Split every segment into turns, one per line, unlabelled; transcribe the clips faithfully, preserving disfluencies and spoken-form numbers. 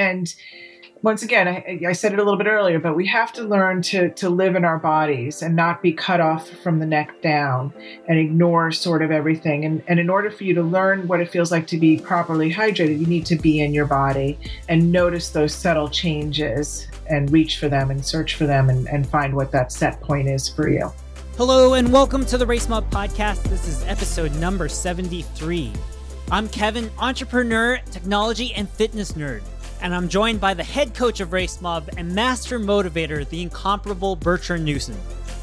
And once again, I, I said it a little bit earlier, but we have to learn to to live in our bodies and not be cut off from the neck down and ignore sort of everything. And, and in order for you to learn what it feels like to be properly hydrated, you need to be in your body and notice those subtle changes and reach for them and search for them and, and find what that set point is for you.
Hello and welcome to the Race Mob Podcast. This is episode number seventy-three. I'm Kevin, entrepreneur, technology, and fitness nerd. And I'm joined by the head coach of Race Mob and master motivator, the incomparable Bertrand Newsom.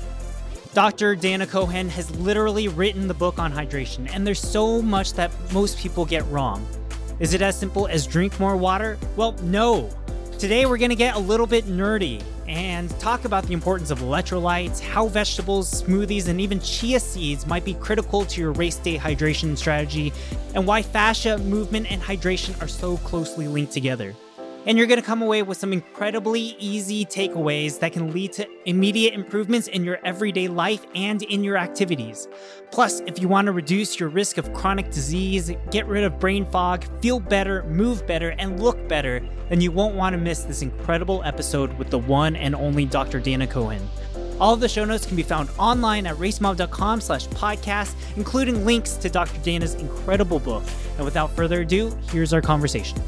Doctor Dana Cohen has literally written the book on hydration, and there's so much that most people get wrong. Is it as simple as drink more water? Well, no. Today we're going to get a little bit nerdy and talk about the importance of electrolytes, how vegetables, smoothies, and even chia seeds might be critical to your race day hydration strategy, and why fascia, movement, and hydration are so closely linked together. And you're going to come away with some incredibly easy takeaways that can lead to immediate improvements in your everyday life and in your activities. Plus, if you want to reduce your risk of chronic disease, get rid of brain fog, feel better, move better, and look better, then you won't want to miss this incredible episode with the one and only Doctor Dana Cohen. All of the show notes can be found online at racemob.com slash podcast, including links to Doctor Dana's incredible book. And without further ado, here's our conversation.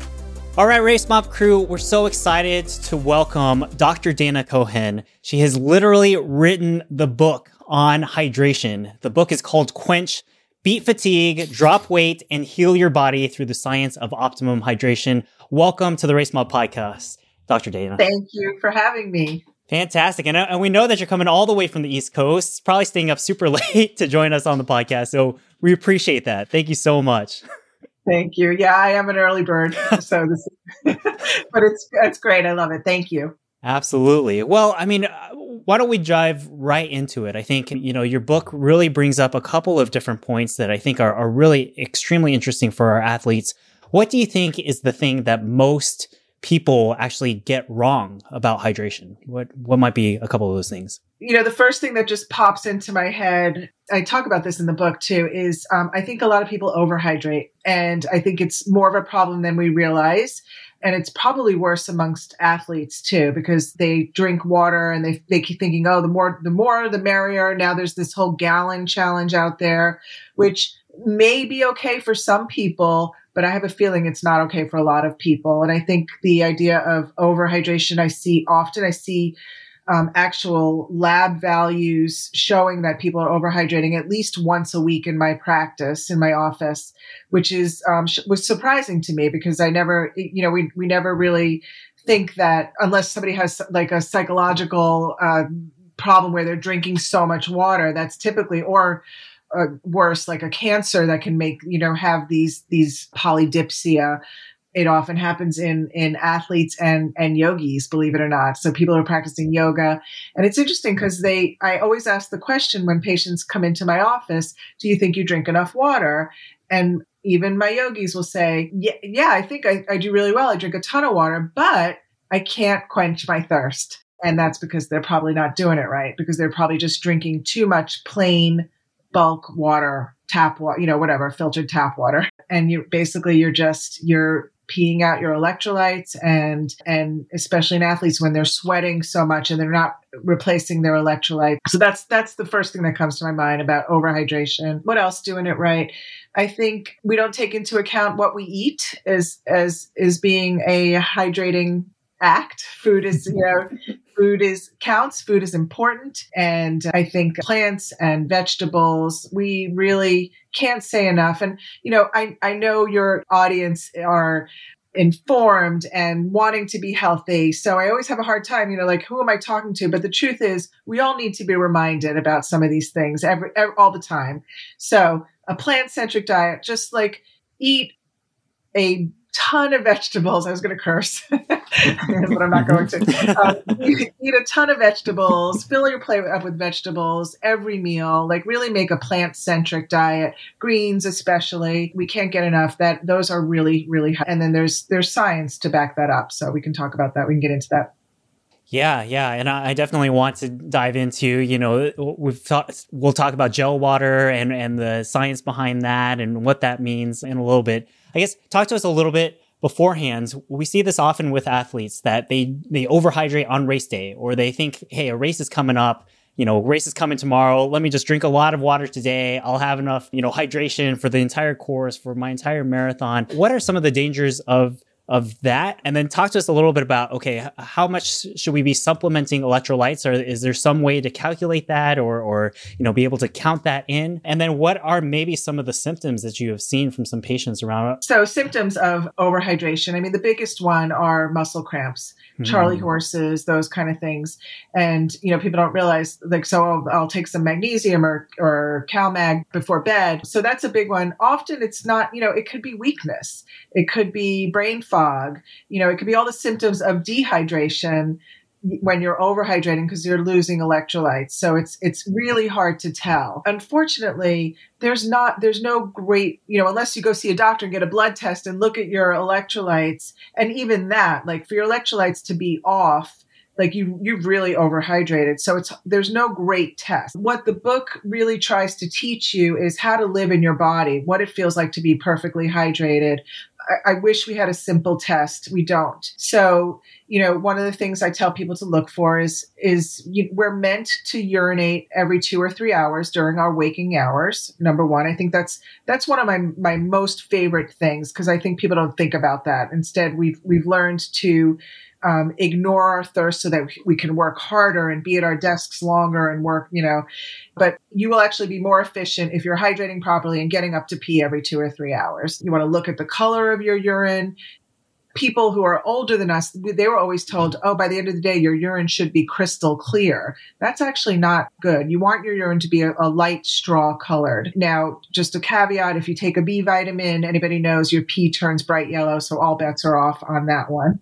All right, Race Mob crew, we're so excited to welcome Doctor Dana Cohen. She has literally written the book on hydration. The book is called Quench: Beat Fatigue, Drop Weight, and Heal Your Body Through the Science of Optimum Hydration. Welcome to the Race Mob Podcast, Doctor Dana.
Thank you for having me.
Fantastic. And, and we know that you're coming all the way from the East Coast, probably staying up super late to join us on the podcast. So we appreciate that. Thank you so much.
Thank you. Yeah, I am an early bird, so this, is, but it's it's great. I love it. Thank you.
Absolutely. Well, I mean, why don't we dive right into it? I think, you know, your book really brings up a couple of different points that I think are, are really extremely interesting for our athletes. What do you think is the thing that most people actually get wrong about hydration? What what might be a couple of those things?
You know, the first thing that just pops into my head, I talk about this in the book too, is um, I think a lot of people overhydrate. And I think it's more of a problem than we realize. And it's probably worse amongst athletes too, because they drink water and they, they keep thinking, oh, the more, the more, the merrier. Now there's this whole gallon challenge out there, which may be okay for some people, but I have a feeling it's not okay for a lot of people. And I think the idea of overhydration, I see often, I see um, actual lab values showing that people are overhydrating at least once a week in my practice, in my office, which is, um, sh- was surprising to me because I never, you know, we, we never really think that unless somebody has like a psychological uh, problem where they're drinking so much water, that's typically, or Uh, worse, like a cancer that can make, you know, have these, these polydipsia. It often happens in, in athletes and, and yogis, believe it or not. So people are practicing yoga. And it's interesting because they, I always ask the question when patients come into my office, do you think you drink enough water? And even my yogis will say, yeah, yeah, I think I, I do really well. I drink a ton of water, but I can't quench my thirst. And that's because they're probably not doing it right, because they're probably just drinking too much plain bulk water, tap water, you know, whatever, filtered tap water. And you basically, you're just, you're peeing out your electrolytes and, and especially in athletes when they're sweating so much and they're not replacing their electrolytes. So that's, that's the first thing that comes to my mind about overhydration. What else doing it right? I think we don't take into account what we eat as, as, is being a hydrating act. Food is, you know, food is counts. Food is important. And I think plants and vegetables, we really can't say enough. And, you know, I, I know your audience are informed and wanting to be healthy. So I always have a hard time, you know, like, who am I talking to? But the truth is, we all need to be reminded about some of these things every, every all the time. So a plant-centric diet, just like eat a ton of vegetables. I was going to curse, but I'm not going to. Um, eat, eat a ton of vegetables, fill your plate up with vegetables every meal, like really make a plant-centric diet, greens especially. We can't get enough. That those are really, really high. And then there's there's science to back that up. So we can talk about that. We can get into that.
Yeah, yeah. And I definitely want to dive into, you know, we've thought, we'll talk about gel water and, and the science behind that and what that means in a little bit. I guess talk to us a little bit beforehand. We see this often with athletes that they, they overhydrate on race day, or they think, hey, a race is coming up. You know, race is coming tomorrow. Let me just drink a lot of water today. I'll have enough, you know, hydration for the entire course, for my entire marathon. What are some of the dangers of of that? And then talk to us a little bit about, okay, how much should we be supplementing electrolytes? Or is there some way to calculate that, or, or, you know, be able to count that in? And then what are maybe some of the symptoms that you have seen from some patients around?
So symptoms of overhydration, I mean, the biggest one are muscle cramps, mm. Charlie horses, those kind of things. And, you know, people don't realize, like, so I'll, I'll take some magnesium or, or CalMag before bed. So that's a big one. Often it's not, you know, it could be weakness. It could be brain fog. You know, it could be all the symptoms of dehydration when you're overhydrating because you're losing electrolytes. So it's it's really hard to tell. Unfortunately, there's not there's no great, you know, unless you go see a doctor and get a blood test and look at your electrolytes. And even that, like for your electrolytes to be off, like you, you've really overhydrated. So it's, there's no great test. What the book really tries to teach you is how to live in your body, what it feels like to be perfectly hydrated. I, I wish we had a simple test. We don't. So, you know, one of the things I tell people to look for is, is you, we're meant to urinate every two or three hours during our waking hours. Number one, I think that's, that's one of my, my most favorite things, because I think people don't think about that. Instead, we've, we've learned to Um, ignore our thirst so that we can work harder and be at our desks longer and work, you know, but you will actually be more efficient if you're hydrating properly and getting up to pee every two or three hours. You want to look at the color of your urine. People who are older than us, they were always told, oh, by the end of the day, your urine should be crystal clear. That's actually not good. You want your urine to be a, a light straw colored. Now, just a caveat, if you take a B vitamin, anybody knows your pee turns bright yellow, so all bets are off on that one.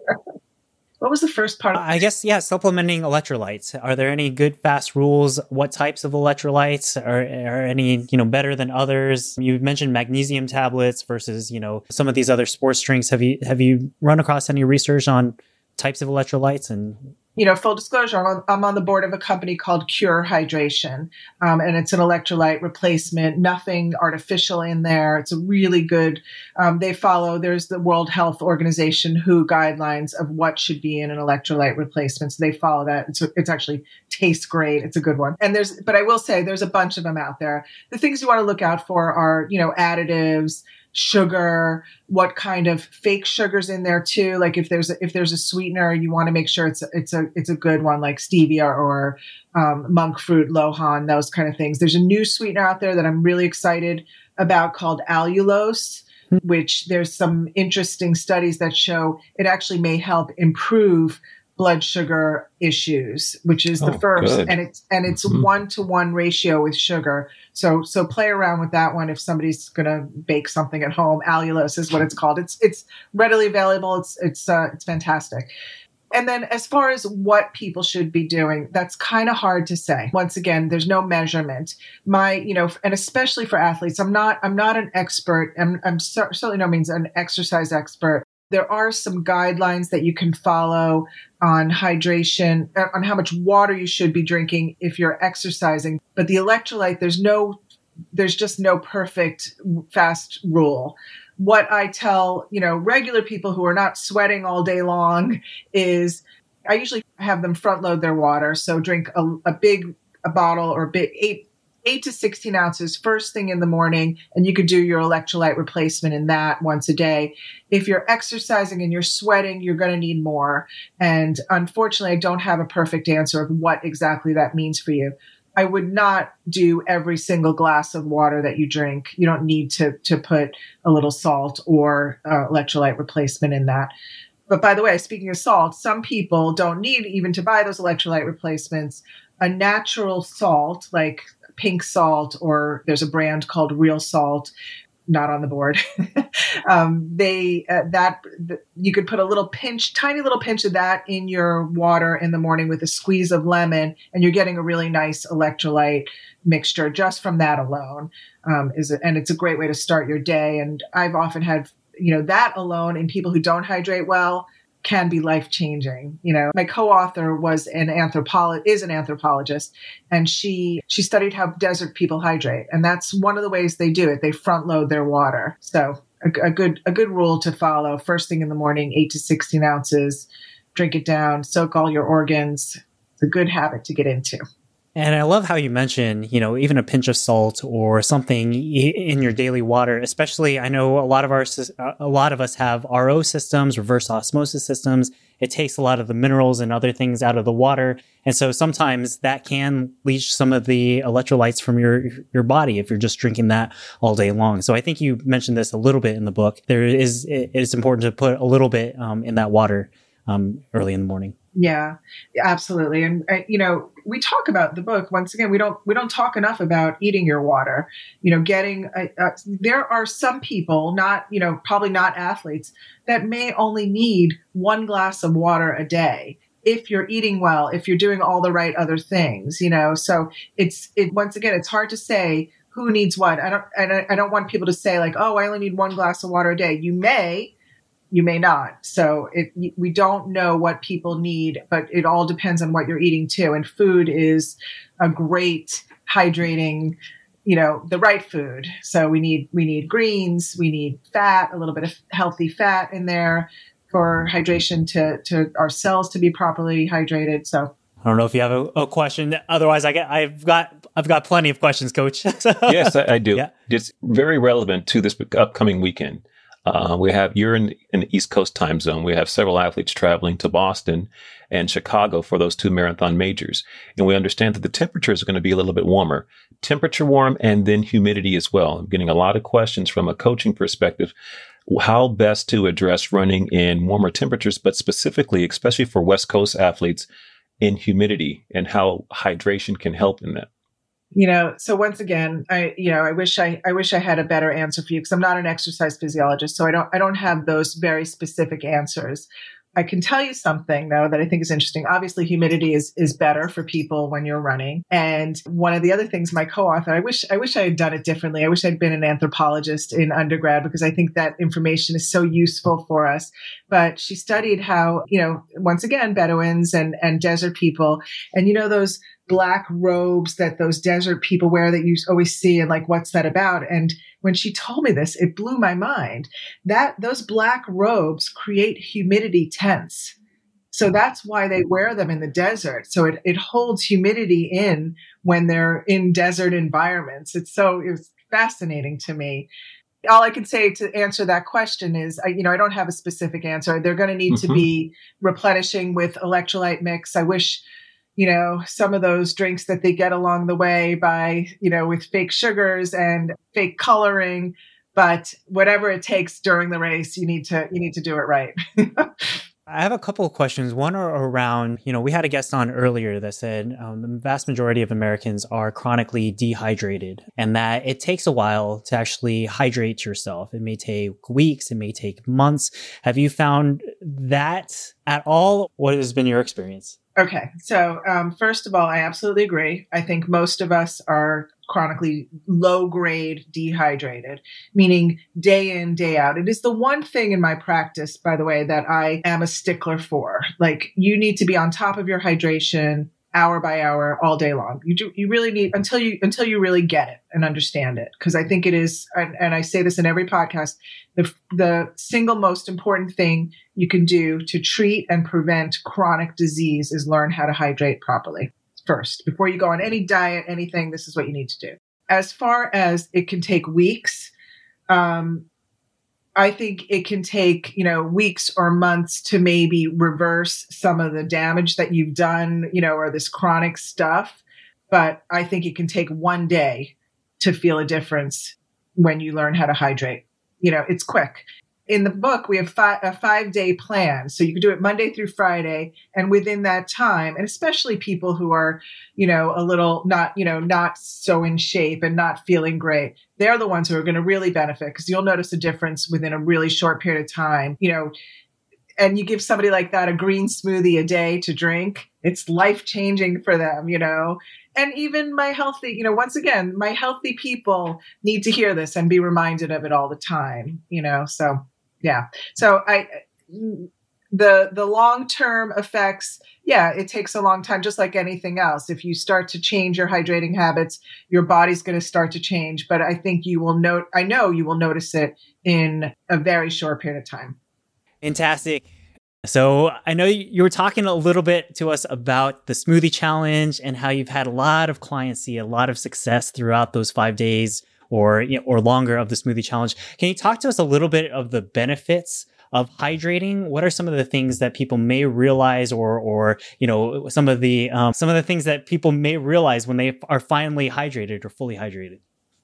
What was the first part?
I guess, yeah, supplementing electrolytes. Are there any good, fast rules? What types of electrolytes are, are any, you know, better than others? You mentioned magnesium tablets versus, you know, some of these other sports drinks. Have you, have you run across any research on types of electrolytes? And
you know, full disclosure, I'm on, I'm on the board of a company called Cure Hydration, um, and it's an electrolyte replacement, nothing artificial in there. It's a really good, um, they follow, there's the World Health Organization, W H O guidelines of what should be in an electrolyte replacement. So they follow that. It's, it's actually tastes great. It's a good one. And there's, but I will say there's a bunch of them out there. The things you want to look out for are, you know, additives, sugar, what kind of fake sugar's in there too. Like if there's a, if there's a sweetener, you want to make sure it's a, it's a it's a good one, like stevia or um, monk fruit, lohan, those kind of things. There's a new sweetener out there that I'm really excited about called allulose, which there's some interesting studies that show it actually may help improve blood sugar issues, which is the oh, first, good. and it's and it's mm-hmm. one to one ratio with sugar. So so play around with that one if somebody's going to bake something at home. Allulose is what it's called. It's it's readily available. It's it's uh, it's fantastic. And then as far as what people should be doing, that's kind of hard to say. Once again, there's no measurement. My, you know, and especially for athletes, I'm not I'm not an expert. I'm I'm certainly no means an exercise expert. There are some guidelines that you can follow on hydration, on how much water you should be drinking if you're exercising. But the electrolyte, there's no, there's just no perfect fast rule. What I tell, you know, regular people who are not sweating all day long is I usually have them front load their water. So drink a, a big a bottle or a big eight, eight to sixteen ounces first thing in the morning, and you could do your electrolyte replacement in that once a day. If you're exercising and you're sweating, you're going to need more. And unfortunately, I don't have a perfect answer of what exactly that means for you. I would not do every single glass of water that you drink. You don't need to, to put a little salt or uh, electrolyte replacement in that. But by the way, speaking of salt, some people don't need even to buy those electrolyte replacements. A natural salt, like pink salt, or there's a brand called Real Salt, not on the board. um, they uh, that th- you could put a little pinch, tiny little pinch of that in your water in the morning with a squeeze of lemon, and you're getting a really nice electrolyte mixture just from that alone. Um, is a, and it's a great way to start your day. And I've often had, you know, that alone in people who don't hydrate well can be life-changing. You know, my co-author was an anthropologist, is an anthropologist, and she she studied how desert people hydrate, and that's one of the ways they do it. They front load their water. So a, a good a good rule to follow. First thing in the morning, eight to sixteen ounces. Drink it down, soak all your organs. It's a good habit to get into.
And I love how you mentioned, you know, even a pinch of salt or something in your daily water. Especially, I know a lot of our a lot of us have R O systems, reverse osmosis systems. It takes a lot of the minerals and other things out of the water, and so sometimes that can leach some of the electrolytes from your your body if you're just drinking that all day long. So I think you mentioned this a little bit in the book. There is it is important to put a little bit um, in that water um, early in the morning.
Yeah, absolutely. And, uh, you know, we talk about the book, once again, we don't, we don't talk enough about eating your water, you know, getting, uh, uh, there are some people, not, you know, probably not athletes, that may only need one glass of water a day. If you're eating well, if you're doing all the right other things, you know, so it's, it, once again, it's hard to say who needs what. I don't, I, I don't want people to say like, oh, I only need one glass of water a day. You may, you may not. So it, we don't know what people need, but it all depends on what you're eating too. And food is a great hydrating, you know, the right food. So we need, we need greens, we need fat, a little bit of healthy fat in there for hydration to, to our cells to be properly hydrated. So
I don't know if you have a, a question. Otherwise, I get, I've got I've got plenty of questions, Coach. So,
yes, I, I do.
Yeah.
It's very relevant to this upcoming weekend. Uh, we have, you're in, in the East Coast time zone. We have several athletes traveling to Boston and Chicago for those two marathon majors. And we understand that the temperatures are going to be a little bit warmer. Temperature warm and then humidity as well. I'm getting a lot of questions from a coaching perspective, how best to address running in warmer temperatures, but specifically, especially for West Coast athletes, in humidity and how hydration can help in that.
You know, so once again, I, you know, I wish I, I wish I had a better answer for you because I'm not an exercise physiologist. So I don't, I don't have those very specific answers. I can tell you something though that I think is interesting. Obviously, humidity is is better for people when you're running. And one of the other things, my co-author, I wish I wish I had done it differently. I wish I'd been an anthropologist in undergrad because I think that information is so useful for us. But she studied how, you know, once again, Bedouins and and desert people, and you know those black robes that those desert people wear that you always see, and like, what's that about? And when she told me this, it blew my mind that those black robes create humidity tents. So that's why they wear them in the desert. So it, it holds humidity in when they're in desert environments. It's so, it was fascinating to me. All I can say to answer that question is, I, you know, I don't have a specific answer. They're going to need mm-hmm. to be replenishing with electrolyte mix. I wish, you know, some of those drinks that they get along the way by, you know, with fake sugars and fake coloring, but whatever it takes during the race, you need to, you need to do it right.
I have a couple of questions. One are around, you know, we had a guest on earlier that said um, the vast majority of Americans are chronically dehydrated and that it takes a while to actually hydrate yourself. It may take weeks, it may take months. Have you found that at all? What has been your experience?
Okay. So, um, first of all, I absolutely agree. I think most of us are chronically low grade dehydrated, meaning day in, day out. It is the one thing in my practice, by the way, that I am a stickler for. Like, you need to be on top of your hydration hour by hour all day long. You do, you really need until you, until you really get it and understand it. Cause I think it is, and, and I say this in every podcast, the, the single most important thing you can do to treat and prevent chronic disease is learn how to hydrate properly first. Before you go on any diet, anything, this is what you need to do. As far as it can take weeks, um, I think it can take, you know, weeks or months to maybe reverse some of the damage that you've done, you know, or this chronic stuff. But I think it can take one day to feel a difference when you learn how to hydrate. You know, it's quick. In the book, we have fi- a five-day plan. So you can do it Monday through Friday. And within that time, and especially people who are, you know, a little not, you know, not so in shape and not feeling great, they're the ones who are going to really benefit because you'll notice a difference within a really short period of time, you know. And you give somebody like that a green smoothie a day to drink, it's life-changing for them, you know. And even my healthy, you know, once again, my healthy people need to hear this and be reminded of it all the time, you know. So, yeah. So I, the the long-term effects, yeah, it takes a long time, just like anything else. If you start to change your hydrating habits, your body's going to start to change. But I think you will note, I know you will notice it in a very short period of time.
Fantastic. So I know you were talking a little bit to us about the smoothie challenge and how you've had a lot of clients see a lot of success throughout those five days or, you know, or longer of the smoothie challenge. Can you talk to us a little bit of the benefits of hydrating? What are some of the things that people may realize, or, or you know, some of the um, some of the things that people may realize when they are finally hydrated or fully hydrated?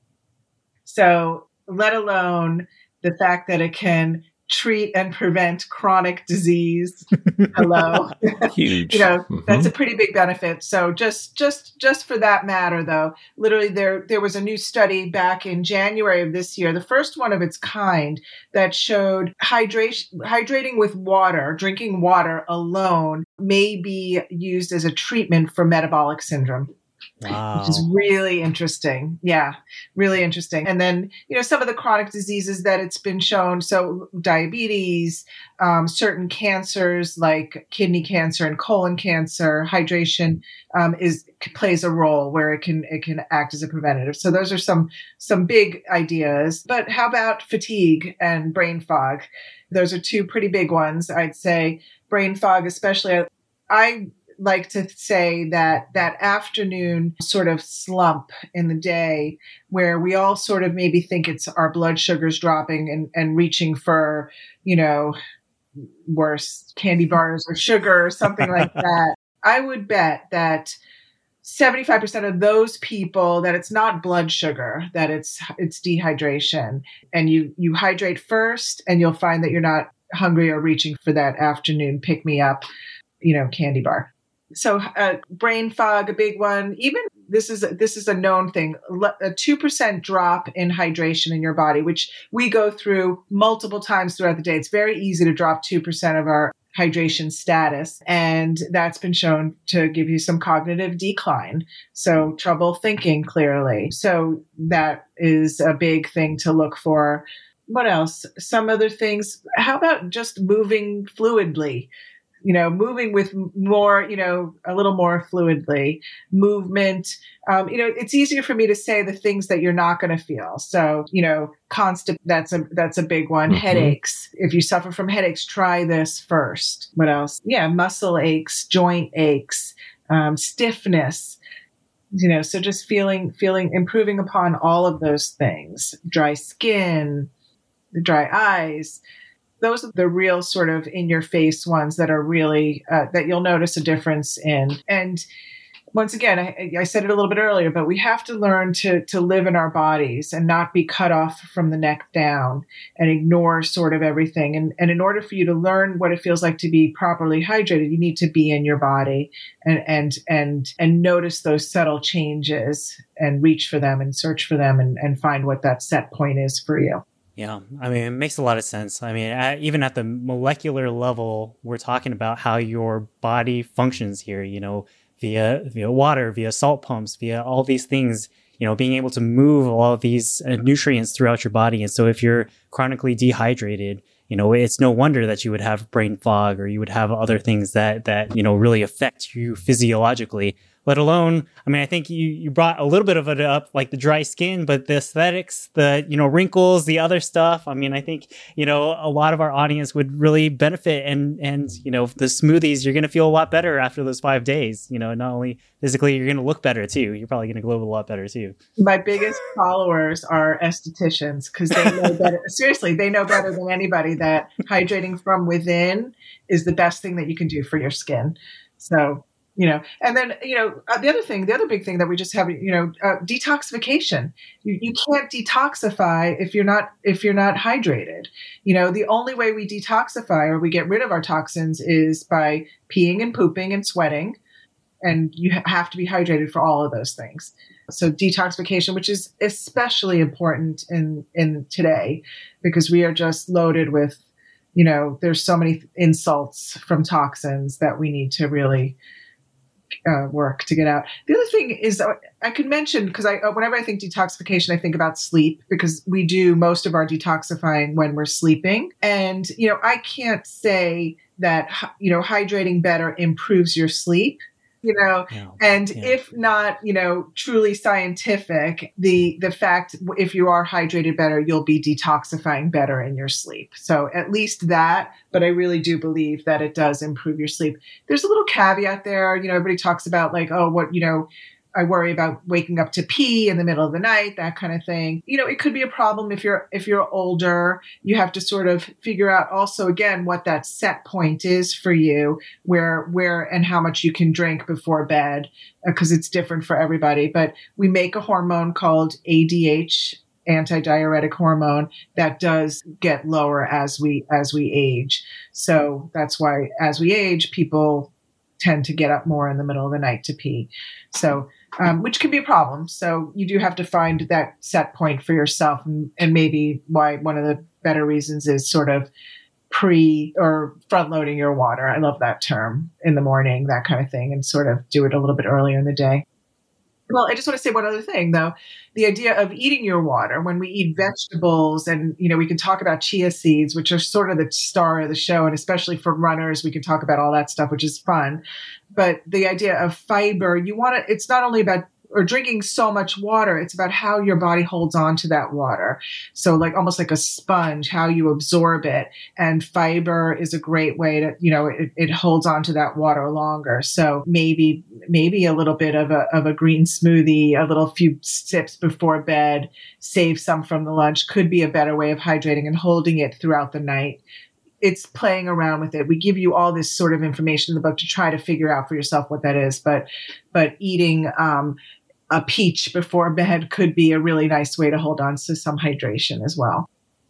So, let alone the fact that it can treat and prevent chronic disease. Hello.
Huge.
You know,
Mm-hmm.
that's a pretty big benefit. So just just just for that matter though, literally there there was a new study back in January of this year, the first one of its kind, that showed hydration hydrating with water, drinking water alone may be used as a treatment for metabolic syndrome.
Wow.
Which is really interesting. Yeah, really interesting. And then, you know, some of the chronic diseases that it's been shown. So diabetes, um, certain cancers like kidney cancer and colon cancer, hydration um, is plays a role where it can it can act as a preventative. So those are some some big ideas. But how about fatigue and brain fog? Those are two pretty big ones. I'd say brain fog, especially. I like to say that that afternoon sort of slump in the day where we all sort of maybe think it's our blood sugars dropping and, and reaching for, you know, worse candy bars or sugar or something like that. I would bet that seventy-five percent of those people that it's not blood sugar, that it's it's dehydration. And you you hydrate first and you'll find that you're not hungry or reaching for that afternoon pick-me-up, you know, candy bar. So uh, brain fog, a big one. Even this is a, this is a known thing. A two percent drop in hydration in your body, which we go through multiple times throughout the day. It's very easy to drop two percent of our hydration status, and that's been shown to give you some cognitive decline. So trouble thinking clearly. So that is a big thing to look for. What else? Some other things. How about just moving fluidly? You know, moving with more, you know, a little more fluidly, movement. Um, you know, it's easier for me to say the things that you're not going to feel. So, you know, constant, that's a, that's a big one. Mm-hmm. Headaches. If you suffer from headaches, try this first. What else? Yeah. Muscle aches, joint aches, um, stiffness, you know, so just feeling, feeling, improving upon all of those things. Dry skin, dry eyes. Those are the real sort of in your face ones that are really, uh, that you'll notice a difference in. And once again, I, I said it a little bit earlier, but we have to learn to, to live in our bodies and not be cut off from the neck down and ignore sort of everything. And, and in order for you to learn what it feels like to be properly hydrated, you need to be in your body and, and, and, and notice those subtle changes and reach for them and search for them and, and find what that set point is for you.
Yeah, I mean, it makes a lot of sense. I mean, at, even at the molecular level, we're talking about how your body functions here, you know, via via water, via salt pumps, via all these things, you know, being able to move all of these uh, nutrients throughout your body. And so if you're chronically dehydrated, you know, it's no wonder that you would have brain fog or you would have other things that, that you know, really affect you physiologically. Let alone, I mean, I think you, you brought a little bit of it up, like the dry skin, but the aesthetics, the, you know, wrinkles, the other stuff. I mean, I think, you know, a lot of our audience would really benefit. And, and, you know, the smoothies, you're going to feel a lot better after those five days. You know, not only physically, you're going to look better too. You're probably going to glow a lot better too.
My biggest followers are estheticians because they know better. Seriously, they know better than anybody that hydrating from within is the best thing that you can do for your skin. So, you know, and then, you know, uh, the other thing, the other big thing that we just have, you know, uh, detoxification. You, you can't detoxify if you're not, if you're not hydrated. You know, the only way we detoxify or we get rid of our toxins is by peeing and pooping and sweating. And you ha- have to be hydrated for all of those things. So detoxification, which is especially important in, in today, because we are just loaded with, you know, there's so many insults from toxins that we need to really Uh, work to get out. The other thing is uh, I could mention, because I, uh, whenever I think detoxification, I think about sleep, because we do most of our detoxifying when we're sleeping. And, you know, I can't say that, you know, hydrating better improves your sleep. You know,
Yeah,
and
yeah.
if not, you know, truly scientific, the the fact if you are hydrated better, you'll be detoxifying better in your sleep. So at least that, but I really do believe that it does improve your sleep. There's a little caveat there. You know, everybody talks about like, oh, what, you know, I worry about waking up to pee in the middle of the night, that kind of thing. You know, it could be a problem if you're if you're older. You have to sort of figure out also again what that set point is for you, where where and how much you can drink before bed, because uh, it's different for everybody. But we make a hormone called A D H, antidiuretic hormone, that does get lower as we as we age. So that's why as we age, people tend to get up more in the middle of the night to pee. So, um, which can be a problem. So you do have to find that set point for yourself, and, and maybe why one of the better reasons is sort of pre or front loading your water. I love that term, in the morning, that kind of thing, and sort of do it a little bit earlier in the day. Well, I just want to say one other thing, though. The idea of eating your water, when we eat vegetables, and, you know, we can talk about chia seeds, which are sort of the star of the show. And especially for runners, we can talk about all that stuff, which is fun. But the idea of fiber, you want to, it's not only about or drinking so much water, it's about how your body holds on to that water. So like almost like a sponge, how you absorb it. And fiber is a great way to, you know, it, it holds on to that water longer. So maybe, maybe a little bit of a, of a green smoothie, a little few sips before bed, save some from the lunch, could be a better way of hydrating and holding it throughout the night. It's playing around with it. We give you all this sort of information in the book to try to figure out for yourself what that is. But, but eating, um, a peach before bed could be a really nice way to hold on to some hydration as well.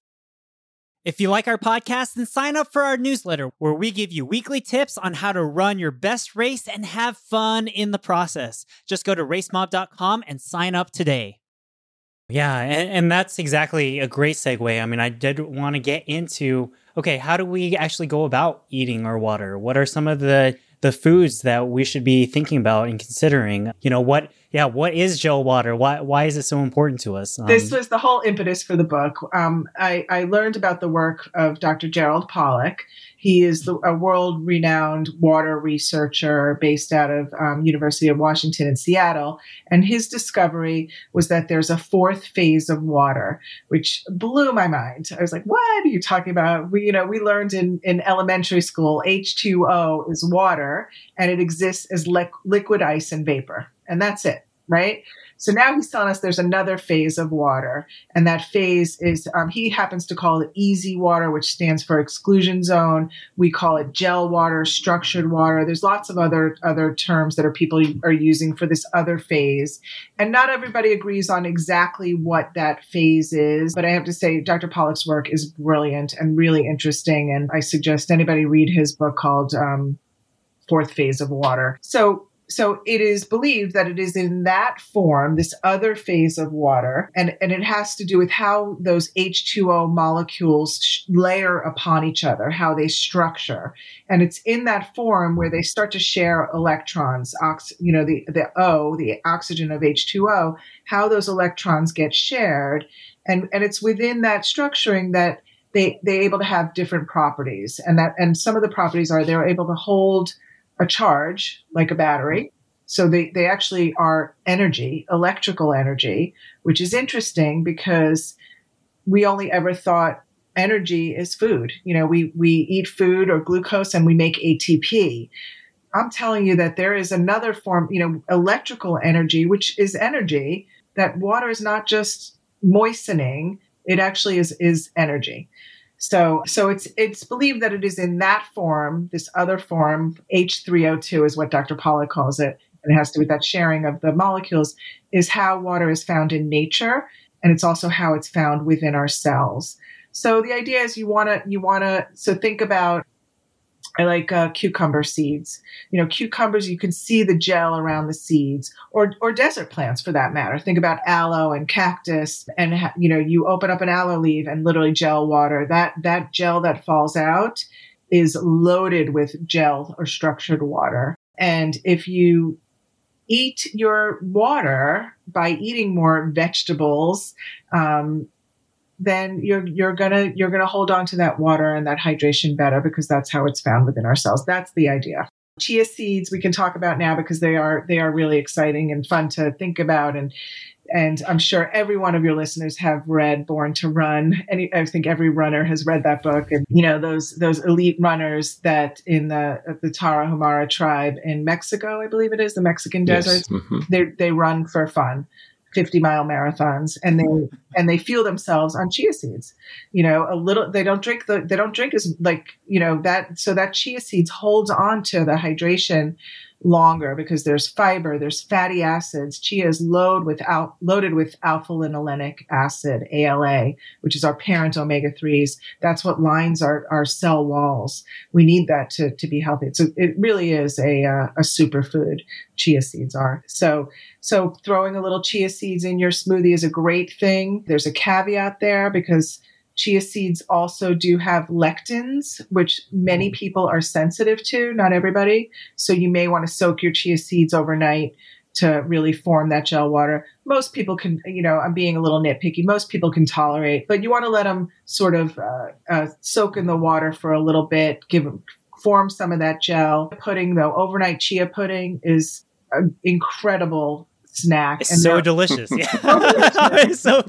If you like our podcast, then sign up for our newsletter, where we give you weekly tips on how to run your best race and have fun in the process. Just go to race mob dot com and sign up today. Yeah, and, and that's exactly a great segue. I mean, I did want to get into, okay, how do we actually go about eating our water? What are some of the the foods that we should be thinking about and considering? You know, what, yeah, what is gel water? Why why is it so important to us? Um,
this was the whole impetus for the book. Um, I, I learned about the work of Doctor Gerald Pollack. He is the, a world-renowned water researcher based out of um, University of Washington in Seattle. And his discovery was that there's a fourth phase of water, which blew my mind. I was like, what are you talking about? We, you know, we learned in, in elementary school, H two O is water, and it exists as li- liquid ice and vapor. And that's it, right? So now he's telling us there's another phase of water, and that phase is, um, he happens to call it easy water, which stands for exclusion zone. We call it gel water, structured water. There's lots of other, other terms that are people are using for this other phase. And not everybody agrees on exactly what that phase is, but I have to say Doctor Pollack's work is brilliant and really interesting. And I suggest anybody read his book called um, Fourth Phase of Water. So So it is believed that it is in that form, this other phase of water, and, and it has to do with how those H two O molecules sh- layer upon each other, how they structure. And it's in that form where they start to share electrons, ox- you know, the, the O, the oxygen of H two O, how those electrons get shared. And, and it's within that structuring that they, they're able to have different properties. And that, and some of the properties are they're able to hold a charge like a battery. So they, they actually are energy, electrical energy, which is interesting because we only ever thought energy is food. You know, we, we eat food or glucose and we make A T P. I'm telling you that there is another form, you know, electrical energy, which is energy, that water is not just moistening. It actually is, is energy. So, so it's, it's believed that it is in that form, this other form, H three O two is what Doctor Pollack calls it. And it has to do with that sharing of the molecules, is how water is found in nature. And it's also how it's found within our cells. So the idea is you want to, you want to, so think about, I like uh, cucumber seeds. You know, cucumbers, you can see the gel around the seeds, or or desert plants for that matter. Think about aloe and cactus, and you know, you open up an aloe leaf and literally gel water. That that gel that falls out is loaded with gel or structured water. And if you eat your water by eating more vegetables, um, then you're you're gonna you're gonna hold on to that water and that hydration better, because that's how it's found within our cells. That's the idea. Chia seeds we can talk about now, because they are they are really exciting and fun to think about, and and I'm sure every one of your listeners have read Born to Run. And I think every runner has read that book. And you know, those those elite runners that in the the Tarahumara tribe in Mexico, I believe it is, the Mexican
Yes.
desert,
Mm-hmm.
they they run for fun. fifty mile marathons, and they and they fuel themselves on chia seeds. You know, a little, they don't drink the, they don't drink as like, you know, that, so that chia seeds holds on to the hydration longer, because there's fiber, there's fatty acids. Chia is loaded with al- loaded with alpha linolenic acid, A L A, which is our parent omega threes. That's what lines our, our cell walls. We need that to, to be healthy. So it really is a, uh, a superfood. Chia seeds are. So, so throwing a little chia seeds in your smoothie is a great thing. There's a caveat there, because chia seeds also do have lectins, which many people are sensitive to, not everybody. So you may want to soak your chia seeds overnight to really form that gel water. Most people can, you know, I'm being a little nitpicky, most people can tolerate, but you want to let them sort of uh, uh, soak in the water for a little bit, give them, form some of that gel. Pudding, though, overnight chia pudding is an incredible snack.
It's
and
so
they're-
delicious. Yeah. It's so,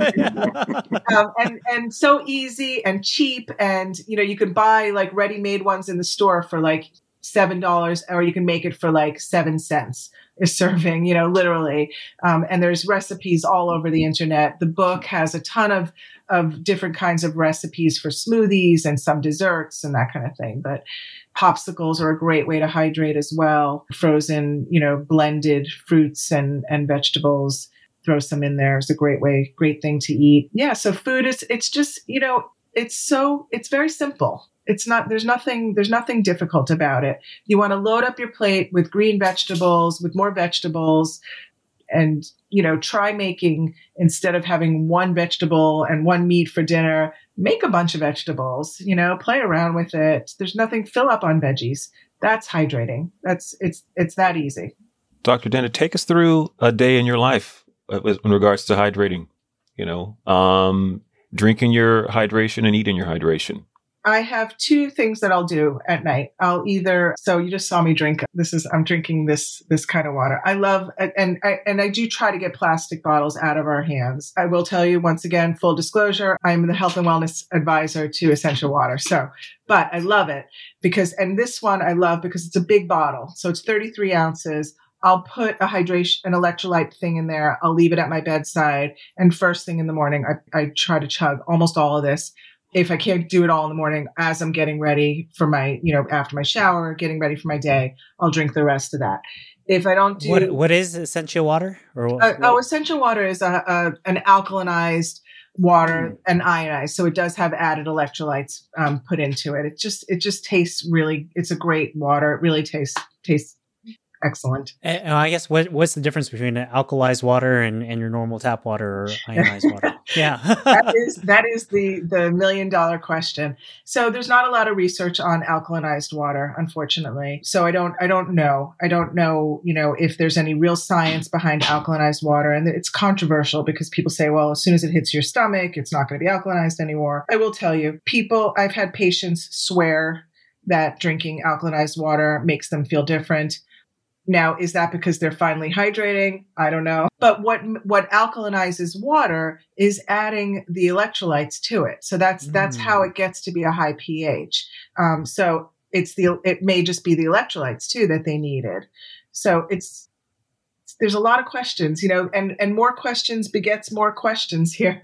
um, and and so easy and cheap, and you know, you can buy like ready-made ones in the store for like seven dollars, or you can make it for like seven cents a serving, you know, literally. Um, and there's recipes all over the internet. The book has a ton of of different kinds of recipes for smoothies and some desserts and that kind of thing. But popsicles are a great way to hydrate as well. Frozen, you know, blended fruits and, and vegetables, throw some in there is a great way, great thing to eat. Yeah. So food is, it's just, you know, it's so, it's very simple. It's not, there's nothing, there's nothing difficult about it. You want to load up your plate with green vegetables, with more vegetables, and, you know, try making, instead of having one vegetable and one meat for dinner, make a bunch of vegetables, you know, play around with it. There's nothing, fill up on veggies. That's hydrating. That's, it's, it's that easy.
Doctor Dennett, take us through a day in your life in regards to hydrating, you know, um, drinking your hydration and eating your hydration.
I have two things that I'll do at night. I'll either, so you just saw me drink, this is, I'm drinking this, this kind of water. I love, and I, and I do try to get plastic bottles out of our hands. I will tell you once again, full disclosure, I'm the health and wellness advisor to Essential Water. So, but I love it because, and this one I love because it's a big bottle. So it's thirty-three ounces. I'll put a hydration, an electrolyte thing in there. I'll leave it at my bedside. And first thing in the morning, I, I try to chug almost all of this. If I can't do it all in the morning, as I'm getting ready for my, you know, after my shower, getting ready for my day, I'll drink the rest of that. If I don't do
what what is essential water? Or
uh, oh, essential water is a, a an alkalinized water and ionized, so it does have added electrolytes um, put into it. It just it just tastes really. It's a great water. It really tastes tastes excellent.
Uh, I guess what what's the difference between alkalized water and, and your normal tap water or ionized water? Yeah,
that is that is the the million dollar question. So there's not a lot of research on alkalinized water, unfortunately. So I don't I don't know I don't know you know if there's any real science behind alkalinized water, and it's controversial because people say, well, as soon as it hits your stomach, it's not going to be alkalinized anymore. I will tell you, people I've had patients swear that drinking alkalinized water makes them feel different. Now, is that because they're finally hydrating? I don't know. But what what alkalinizes water is adding the electrolytes to it. So that's mm. that's how it gets to be a high pH. Um, so it's the it may just be the electrolytes too that they needed. So it's there's a lot of questions, you know, and and more questions begets more questions here.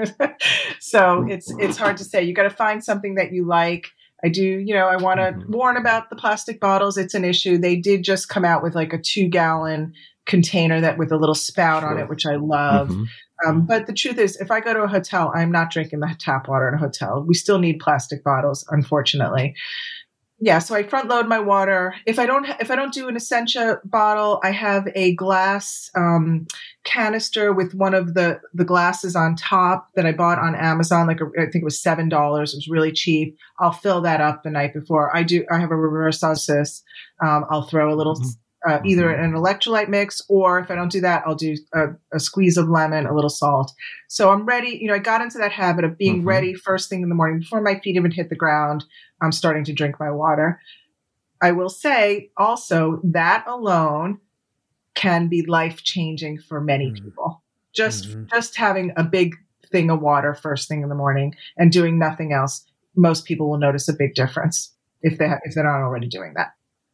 So it's it's hard to say. You got to find something that you like. I do, you know, I want to mm-hmm. warn about the plastic bottles. It's an issue. They did just come out with like a two gallon container that with a little spout sure. on it, which I love. Mm-hmm. Um, but the truth is, if I go to a hotel, I'm not drinking the tap water in a hotel. We still need plastic bottles, unfortunately. Yeah, so I front load my water. If I don't, ha- if I don't do an Essentia bottle, I have a glass um, canister with one of the the glasses on top that I bought on Amazon. Like a, I think it was seven dollars. It was really cheap. I'll fill that up the night before. I do. I have a reverse osmosis. Um, I'll throw a little mm-hmm. uh, either an electrolyte mix, or if I don't do that, I'll do a, a squeeze of lemon, a little salt. So I'm ready. You know, I got into that habit of being mm-hmm. ready first thing in the morning before my feet even hit the ground. I'm starting to drink my water. I will say also that alone can be life-changing for many mm-hmm. people. Just, mm-hmm. just having a big thing of water first thing in the morning and doing nothing else, most people will notice a big difference if they ha- if they're not already doing that.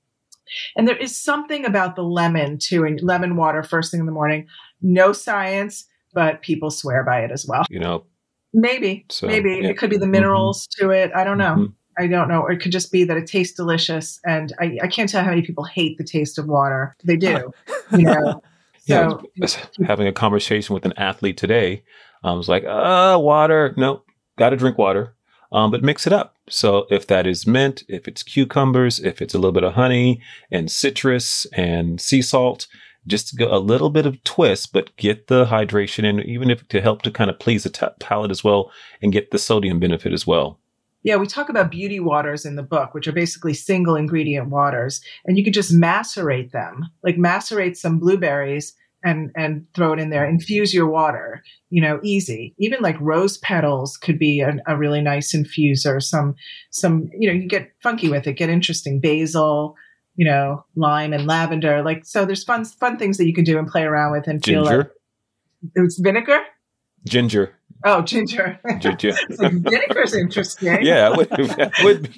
And there is something about the lemon too, and lemon water first thing in the morning. No science, but people swear by it as well.
You know,
maybe, so, maybe yeah. it could be the minerals mm-hmm. to it. I don't know. Mm-hmm. I don't know. Or it could just be that it tastes delicious. And I, I can't tell how many people hate the taste of water. They do, you know.
So yeah, having a conversation with an athlete today, I was like, uh, water. Nope. Got to drink water. Um, but mix it up. So if that is mint, if it's cucumbers, if it's a little bit of honey and citrus and sea salt, just go a little bit of twist, but get the hydration in, even if to help to kind of please the t- palate as well and get the sodium benefit as well.
Yeah, we talk about beauty waters in the book, which are basically single ingredient waters, and you could just macerate them, like macerate some blueberries and and throw it in there, infuse your water, you know, easy. Even like rose petals could be a, a really nice infuser. Some, some, you know, you get funky with it, get interesting. Basil, you know, lime and lavender. Like, so there's fun, fun things that you can do and play around with and
ginger.
Feel like it's vinegar.
Ginger.
Oh, ginger. Ginger. So vinegar's interesting.
Yeah, it would, it would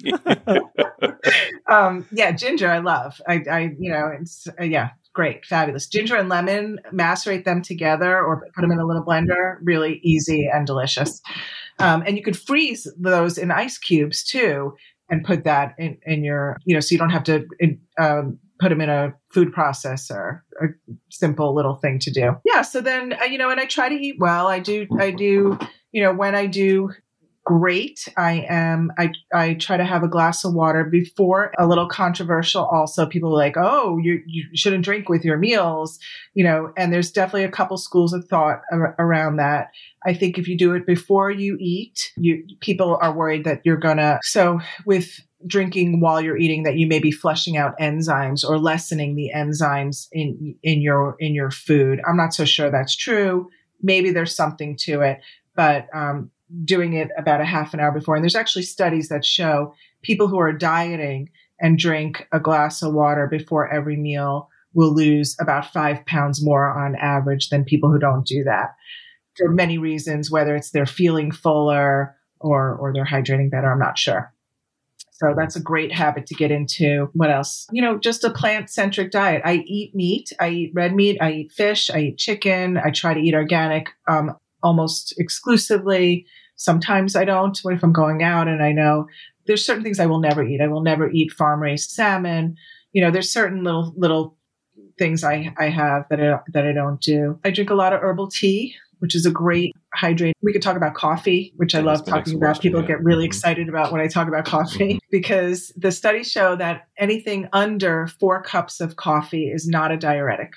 be.
um, yeah, ginger I love. I, I you know, it's, uh, yeah, great, fabulous. Ginger and lemon, macerate them together or put them in a little blender. Really easy and delicious. Um, and you could freeze those in ice cubes too and put that in, in your, you know, so you don't have to in, um, put them in a food processor, a simple little thing to do. Yeah. So then, uh, you know, and I try to eat well. I do, I do, you know, when I do great, I am, I, I try to have a glass of water before. A little controversial also. People are like, oh, you, you shouldn't drink with your meals, you know, and there's definitely a couple schools of thought ar- around that. I think if you do it before you eat, you, people are worried that you're gonna, so with drinking while you're eating, that you may be flushing out enzymes or lessening the enzymes in in your in your food. I'm not so sure that's true. Maybe there's something to it, but um, doing it about a half an hour before. And there's actually studies that show people who are dieting and drink a glass of water before every meal will lose about five pounds more on average than people who don't do that, for many reasons, whether it's they're feeling fuller or or they're hydrating better. I'm not sure. So that's a great habit to get into. What else? You know, just a plant-centric diet. I eat meat. I eat red meat. I eat fish. I eat chicken. I try to eat organic um, almost exclusively. Sometimes I don't. What if I'm going out and I know there's certain things I will never eat. I will never eat farm-raised salmon. You know, there's certain little little things I, I have that I, that I don't do. I drink a lot of herbal tea, which is a great hydrate. We could talk about coffee, which I love talking about. People get really excited about when I talk about coffee because the studies show that anything under four cups of coffee is not a diuretic.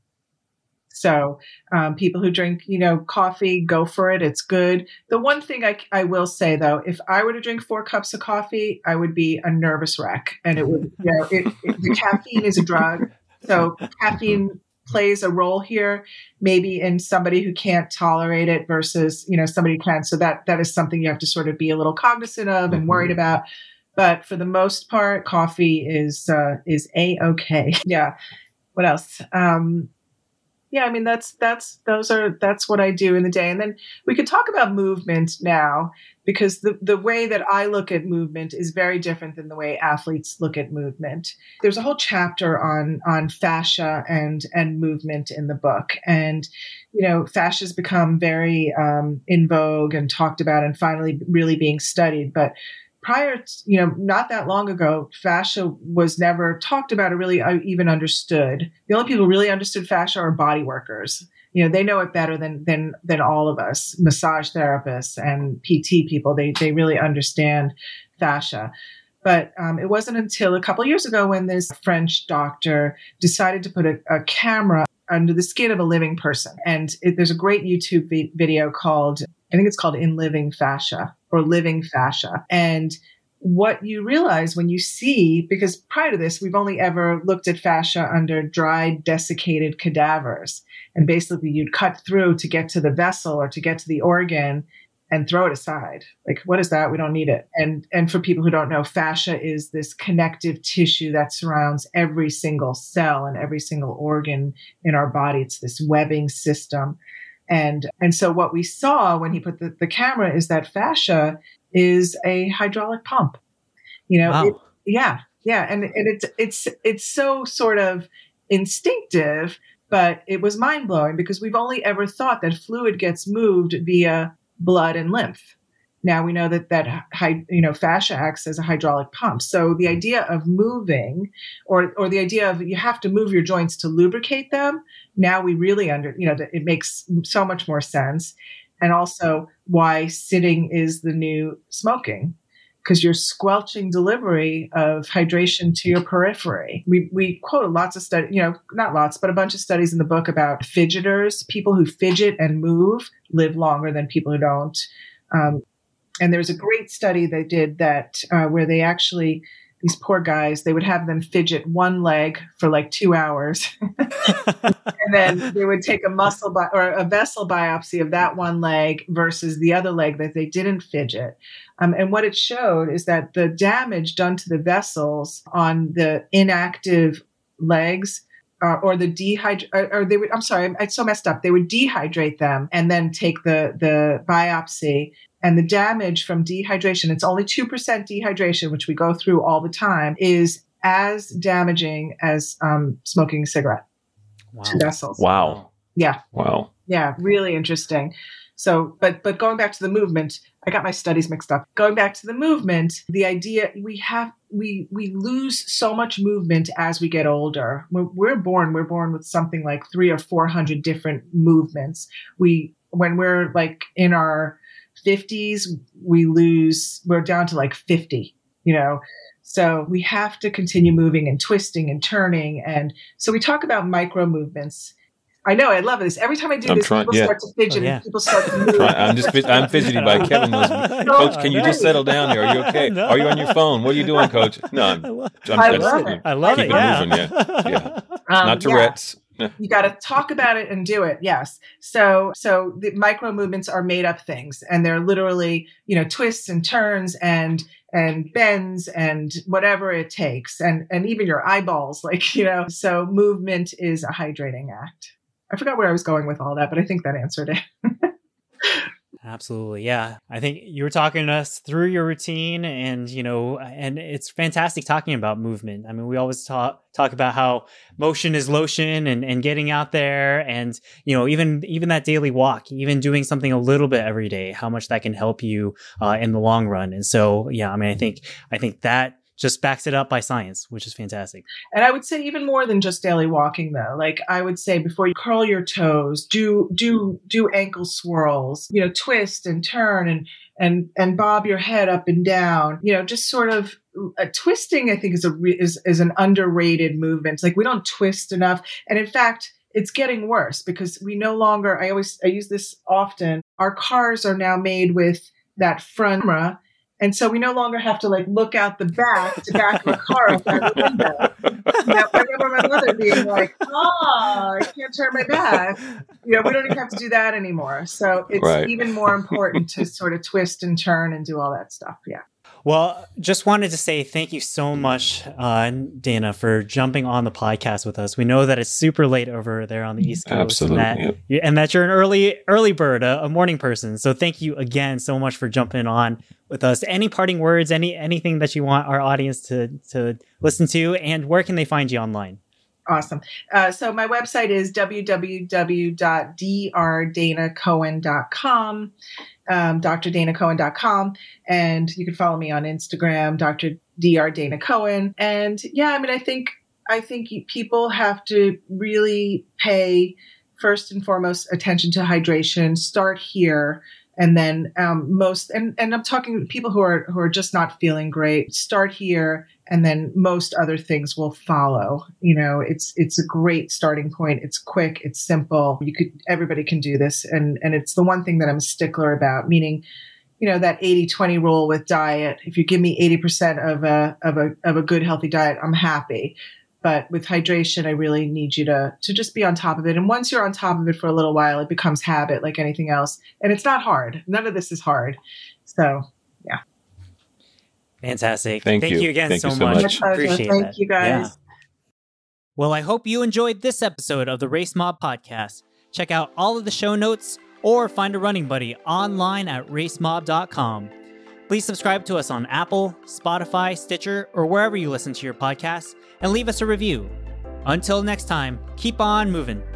So um, people who drink, you know, coffee, go for it. It's good. The one thing I, I will say, though, if I were to drink four cups of coffee, I would be a nervous wreck. And it would, you know, it, it, the caffeine is a drug. So caffeine plays a role here, maybe in somebody who can't tolerate it versus, you know, somebody who can. So that, that is something you have to sort of be a little cognizant of and worried about. But for the most part, coffee is, uh, is A-okay. Yeah. What else? Um, yeah, I mean, that's, that's, those are, that's what I do in the day. And then we could talk about movement now, because the, the way that I look at movement is very different than the way athletes look at movement. There's a whole chapter on, on fascia and, and movement in the book. And, you know, fascia has become very um, in vogue and talked about and finally really being studied. But prior to, you know, not that long ago, fascia was never talked about or really even understood. The only people who really understood fascia are body workers. You know, they know it better than than than all of us, massage therapists and P T people. They they really understand fascia. But um, it wasn't until a couple of years ago when this French doctor decided to put a, a camera under the skin of a living person. And it, there's a great YouTube vi- video called, I think it's called In Living Fascia or Living Fascia. And what you realize when you see, because prior to this, we've only ever looked at fascia under dried, desiccated cadavers. And basically you'd cut through to get to the vessel or to get to the organ and throw it aside. Like, what is that? We don't need it. And, and for people who don't know, fascia is this connective tissue that surrounds every single cell and every single organ in our body. It's this webbing system. And, and so what we saw when he put the, the camera is that fascia is a hydraulic pump. You know,
wow.
it, yeah, yeah. And, and it's, it's, it's so sort of instinctive, but it was mind blowing because we've only ever thought that fluid gets moved via blood and lymph. Now we know that, that, you know, fascia acts as a hydraulic pump. So the idea of moving or, or the idea of you have to move your joints to lubricate them. Now we really under, you know, it makes so much more sense. And also why sitting is the new smoking, because you're squelching delivery of hydration to your periphery. We we quote lots of studies, you know, not lots, but a bunch of studies in the book about fidgeters. People who fidget and move live longer than people who don't. Um, and there's a great study they did that uh, where they actually, these poor guys, they would have them fidget one leg for like two hours. And then they would take a muscle bi- or a vessel biopsy of that one leg versus the other leg that they didn't fidget. Um, and what it showed is that the damage done to the vessels on the inactive legs uh, or the dehydrate, or, or they would, I'm sorry, it's so messed up. They would dehydrate them and then take the, the biopsy. And the damage from dehydration, it's only two percent dehydration, which we go through all the time, is as damaging as um, smoking a cigarette
Wow.
to vessels.
Wow.
Yeah.
Wow.
Yeah. Really interesting. So, but, but going back to the movement, I got my studies mixed up. Going back to the movement, the idea we have, we, we lose so much movement as we get older. When we're born, we're born with something like three or four hundred different movements. We, when we're like in our fifties, we lose, we're down to like fifty, you know? So we have to continue moving and twisting and turning. And so we talk about micro movements. I know, I love this. Every time I do
I'm
this,
trying-
people
yeah.
start to fidget
Oh, yeah.
and people start to move.
I'm just, I'm fidgety by Kevin knows me. Coach, can you just settle down here? Are you okay?
No.
Are you on your phone? What are you doing, Coach? No, I'm,
I love,
I'm,
I
I'm
love
just-
it.
I love
keep
it.
it
Yeah.
moving, yeah. Yeah.
Um,
Not
yeah.
Tourette's.
You got to talk about it and do it. Yes. So, so the micro movements are made up things and they're literally, you know, twists and turns and, and bends and whatever it takes. And, and even your eyeballs, like, you know, so movement is a hydrating act. I forgot where I was going with all that, but I think that answered it.
Absolutely. Yeah. I think you were talking to us through your routine and, you know, and it's fantastic talking about movement. I mean, we always talk, talk about how motion is lotion and, and getting out there and, you know, even, even that daily walk, even doing something a little bit every day, how much that can help you uh, in the long run. And so, yeah, I mean, I think, I think that just backs it up by science, which is fantastic.
And I would say even more than just daily walking though. Like I would say before you curl your toes, do, do, do ankle swirls, you know, twist and turn and, and, and bob your head up and down, you know, just sort of uh, twisting, I think is a, re- is, is an underrated movement. Like we don't twist enough. And in fact, it's getting worse because we no longer, I always, I use this often. Our cars are now made with that front camera. And so we no longer have to like look out the back to back of a car up out the window. Now, I remember my mother being like, oh, I can't turn my back. You know, we don't even have to do that anymore. So it's
Right.
even more important to sort of twist and turn and do all that stuff. Yeah.
Well, just wanted to say thank you so much, uh, Dana, for jumping on the podcast with us. We know that it's super late over there on the East Coast.
Absolutely,
And that,
yep.
and that you're an early early bird, a, a morning person. So thank you again so much for jumping on with us. Any parting words, any anything that you want our audience to, to listen to, and where can they find you online?
Awesome. Uh, so my website is w w w dot d r dana cohen dot com, um, d r dana cohen dot com. And you can follow me on Instagram, Doctor D R Dana Cohen. And yeah, I mean, I think, I think people have to really pay first and foremost attention to hydration, start here. And then um, most, and, and I'm talking people who are who are just not feeling great, start here, and then most other things will follow. You know, it's it's a great starting point. It's quick, it's simple. You could everybody can do this, and and it's the one thing that I'm a stickler about. Meaning, you know, that eighty twenty rule with diet. If you give me eighty percent of a, of a, of a good, healthy diet, I'm happy. But with hydration, I really need you to, to just be on top of it. And once you're on top of it for a little while, it becomes habit like anything else. And it's not hard. None of this is hard. So, yeah.
Fantastic.
Thank,
Thank
you.
you again
Thank
so
you so
much.
much.
Appreciate
Thank
that.
you guys.
Yeah. Well, I hope you enjoyed this episode of the Race Mob Podcast. Check out all of the show notes or find a running buddy online at race mob dot com. Please subscribe to us on Apple, Spotify, Stitcher, or wherever you listen to your podcasts, and leave us a review. Until next time, keep on moving.